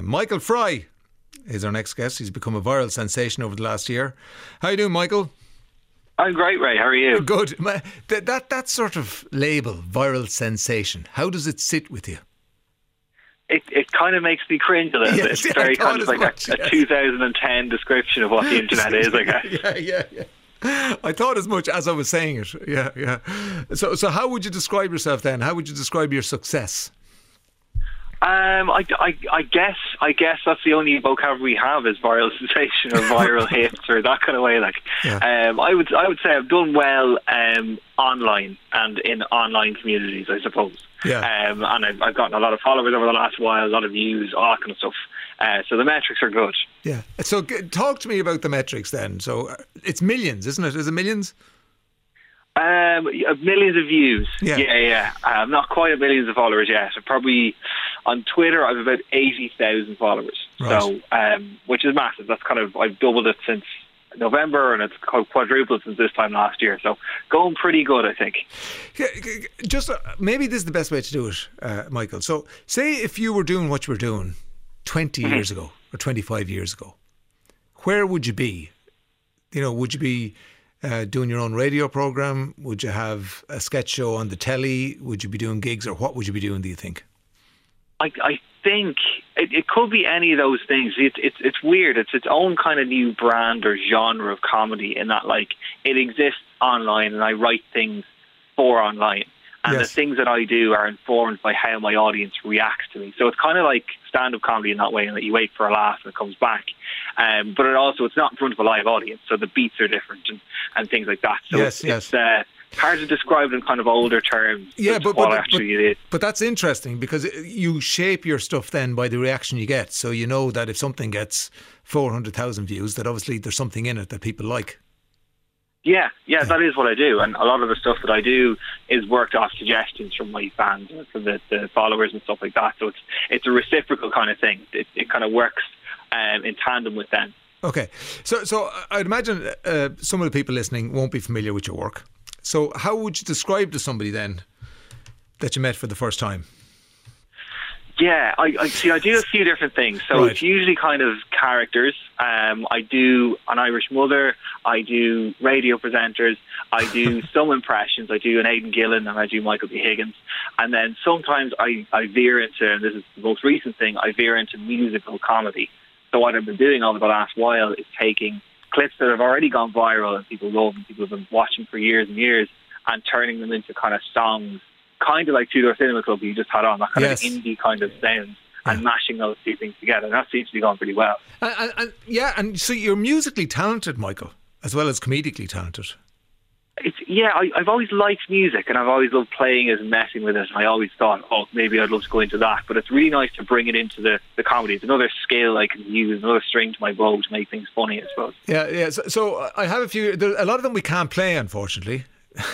Michael Fry is our next guest. He's become a viral sensation over the last year. How you doing, Michael? I'm great, Ray. How are you? Good. That sort of label, viral sensation, how does it sit with you? It kind of makes me cringe a little bit. It's very kind of like a 2010 description of what the internet is, I guess. Yeah. I thought as much as I was saying it. Yeah. So how would you describe yourself then? How would you describe your success? I guess that's the only vocabulary we have is viral sensation or viral hits or that kind of way. I would say I've done well online and in online communities, I suppose. Yeah. And I've gotten a lot of followers over the last while, a lot of views, all that kind of stuff. So the metrics are good. Yeah. So talk to me about the metrics then. So it's millions, isn't it? Is it millions? Millions of views. Yeah. Not quite at millions of followers yet. Probably on Twitter, I've about 80,000 followers. Right. So, which is massive. That's I've doubled it since November, and it's quadrupled since this time last year. So going pretty good, I think. Just maybe this is the best way to do it, Michael. So say if you were doing what you were doing 20 years ago or 25 years ago, where would you be? Would you be doing your own radio programme? Would you have a sketch show on the telly? Would you be doing gigs, or what would you be doing, do you think? I think it could be any of those things. It's weird. It's its own kind of new brand or genre of comedy in that, it exists online and I write things for online. And Yes. the things that I do are informed by how my audience reacts to me. So it's kind of like stand-up comedy in that way, in that you wait for a laugh and it comes back. But it's not in front of a live audience, so the beats are different and things like that. So Yes. it's hard to describe in kind of older terms. Yeah, It is. but that's interesting because you shape your stuff then by the reaction you get. So you know that if something gets 400,000 views, that obviously there's something in it that people like. Yeah, that is what I do. And a lot of the stuff that I do is worked off suggestions from my fans, from the followers and stuff like that. So it's a reciprocal kind of thing. It kind of works in tandem with them. Okay. So I'd imagine some of the people listening won't be familiar with your work. So how would you describe to somebody then that you met for the first time? Yeah, I do a few different things. So Right. It's usually kind of characters. I do an Irish mother. I do radio presenters. I do some impressions. I do an Aidan Gillen and I do Michael B. Higgins. And then sometimes I veer into, and this is the most recent thing, I veer into musical comedy. So what I've been doing over the last while is taking clips that have already gone viral and people love and people have been watching for years and years and turning them into kind of songs, kind of like Two Door Cinema Club you just had on, that kind Yes. of indie kind of sound, and mashing those two things together. And that seems to be going pretty well. And so you're musically talented, Michael, as well as comedically talented. I've always liked music and I've always loved playing it and messing with it. And I always thought, maybe I'd love to go into that. But it's really nice to bring it into the comedy. It's another skill I can use, another string to my bow to make things funny, I suppose. Yeah. So I have a lot of them we can't play, unfortunately.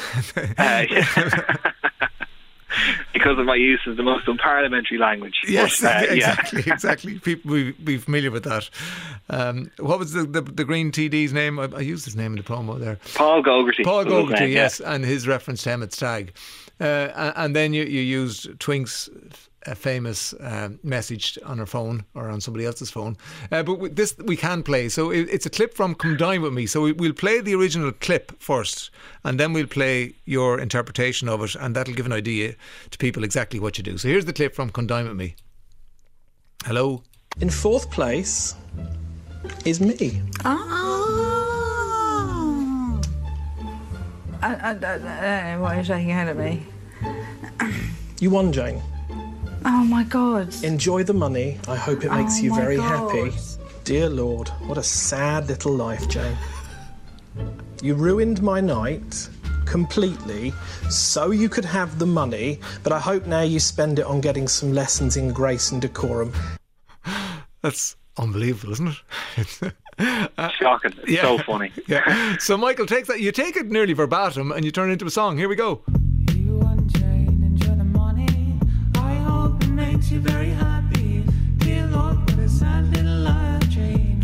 Because of my use of the most unparliamentary language. Yes, But, exactly. People will be familiar with that. What was the Green TD's name? I used his name in the promo there. Paul Gogarty. Yes, and his reference to Emmett Stagg. And then you used Twink's famous message on her phone or on somebody else's phone. But this we can play. So it's a clip from Come Dine With Me. So we'll play the original clip first and then we'll play your interpretation of it, and that'll give an idea to people exactly what you do. So here's the clip from Come Dine With Me. Hello. In fourth place is me. What are you shaking your head at me? You won, Jane. Oh my God. Enjoy the money. I hope it makes you my very God. happy. Dear Lord, what a sad little life, Jane. You ruined my night completely so you could have the money, but I hope now you spend it on getting some lessons in grace and decorum. That's unbelievable, isn't it? Shocking. It's so funny. Yeah. So Michael takes that, you take it nearly verbatim and you turn it into a song. Here we go. You and Jane enjoy the money. I hope it makes you very happy. Dear Lord, what a sad little life, Jane.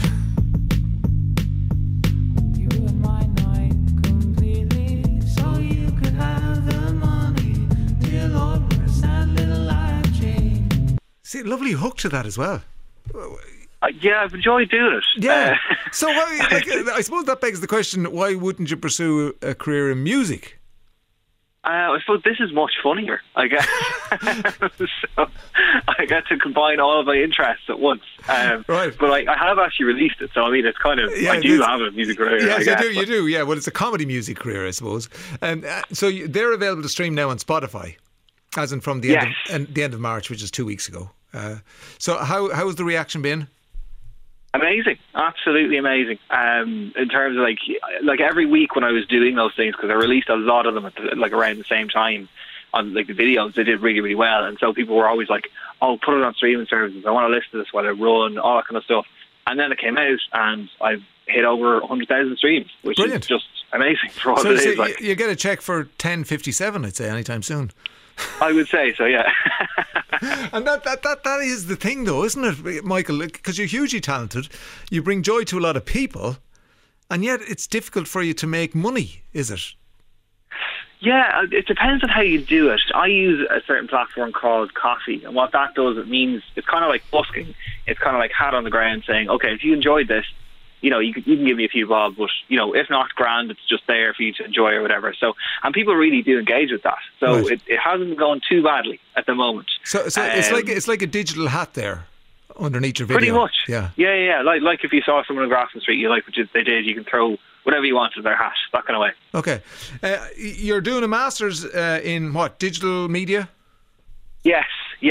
You ruined my night completely, so you could have the money. Dear Lord, what a sad little life, Jane. See, lovely hook to that as well. Yeah, I've enjoyed doing it. Yeah. So I suppose that begs the question: why wouldn't you pursue a career in music? I suppose this is much funnier, I guess. So I get to combine all of my interests at once. Right. But I have actually released it, so I mean, it's kind of, I do have a music career. Yes, I guess, you do. Yeah, well, it's a comedy music career, I suppose. So they're available to stream now on Spotify, as in from the end of March, which is 2 weeks ago. So how has the reaction been? Amazing, absolutely amazing. In terms of like every week when I was doing those things, because I released a lot of them at around the same time on the videos, they did really, really well, and so people were always like, "Oh, put it on streaming services. I want to listen to this while I run," all that kind of stuff. And then it came out, and I've hit over 100,000 streams, which Brilliant. is just amazing for what it is. So you get a check for $10.57, I'd say, anytime soon. I would say so, yeah. And that is the thing, though, isn't it, Michael? Because you're hugely talented, you bring joy to a lot of people, and yet it's difficult for you to make money, is it? Yeah, it depends on how you do it. I use a certain platform called Coffee, and what that does, it means it's kind of like busking. It's kind of like hat on the ground saying, okay, if you enjoyed this, you can give me a few bob, but if not, grand, it's just there for you to enjoy or whatever. So, and people really do engage with that. So right. it hasn't gone too badly at the moment. So it's like a digital hat there underneath your video. Pretty much. Yeah. Like if you saw someone in Grafton Street you like what they did, you can throw whatever you want in their hat, that kind of way. Okay. You're doing a master's in what, digital media? Yes.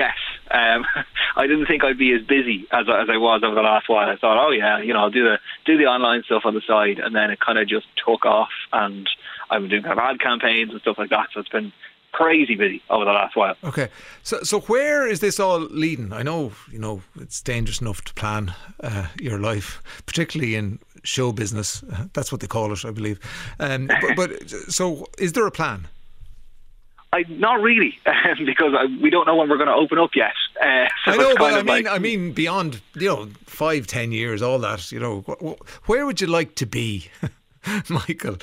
I didn't think I'd be as busy as I was over the last while. I thought, I'll do the online stuff on the side, and then it kind of just took off, and I've been doing kind of ad campaigns and stuff like that. So it's been crazy busy over the last while. Okay, so where is this all leading? I know it's dangerous enough to plan your life, particularly in show business. That's what they call it, I believe. But so is there a plan? Not really, because we don't know when we're going to open up yet. So I know, but I mean, beyond 5-10 years, all that. Where would you like to be, Michael?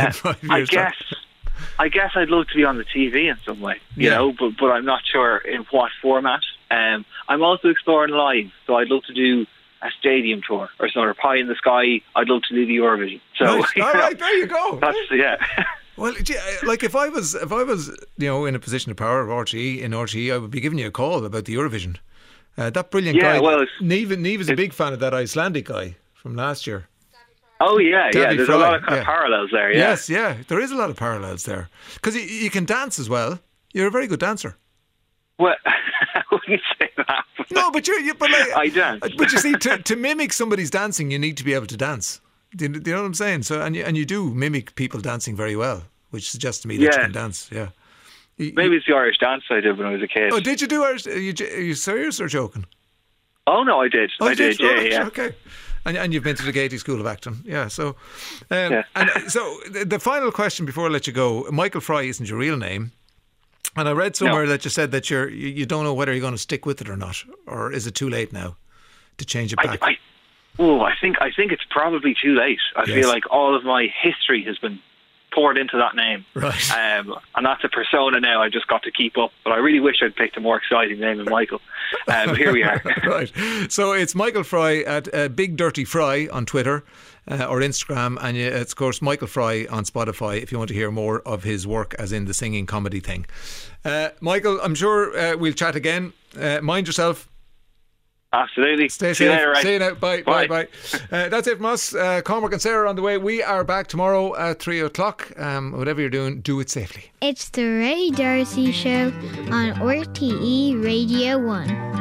I guess I'd love to be on the TV in some way, but I'm not sure in what format. I'm also exploring live, so I'd love to do a stadium tour or sort of pie in the sky. I'd love to do the Eurovision. So, nice. All right, there you go. That's Well, like if I was in a position of power of RTE, I would be giving you a call about the Eurovision. That brilliant guy. Well, Neve's a big fan of that Icelandic guy from last year. Oh yeah. There's Fry. a lot of kind of parallels there. Yeah. Yes, there is a lot of parallels there because you can dance as well. You're a very good dancer. Well, I wouldn't say that. No, but I dance. But you see, to mimic somebody's dancing, you need to be able to dance. Do you know what I'm saying? So, and you do mimic people dancing very well, which suggests to me that you can dance. Yeah. Maybe it's the Irish dance I did when I was a kid. Oh, did you do Irish? Are you serious or joking? Oh no, I did. I did. Yeah. Okay. And you've been to the Gaiety School of Acting. Yeah. So, and so the final question before I let you go, Michael Fry isn't your real name. And I read somewhere that you said that you don't know whether you're going to stick with it or not, or is it too late now to change it back? I think it's probably too late. I feel like all of my history has been poured into that name. Right. And that's a persona now I just got to keep up. But I really wish I'd picked a more exciting name than Michael. But here we are. Right. So it's Michael Fry at Big Dirty Fry on Twitter or Instagram. And it's, of course, Michael Fry on Spotify if you want to hear more of his work, as in the singing comedy thing. Michael, I'm sure we'll chat again. Mind yourself. Absolutely. Stay safe. See you later, right? See you now. Bye. That's it from us. Cormac and Sarah on the way. We are back tomorrow at 3 o'clock. Whatever you're doing, do it safely. It's the Ray Darcy Show on RTE Radio 1.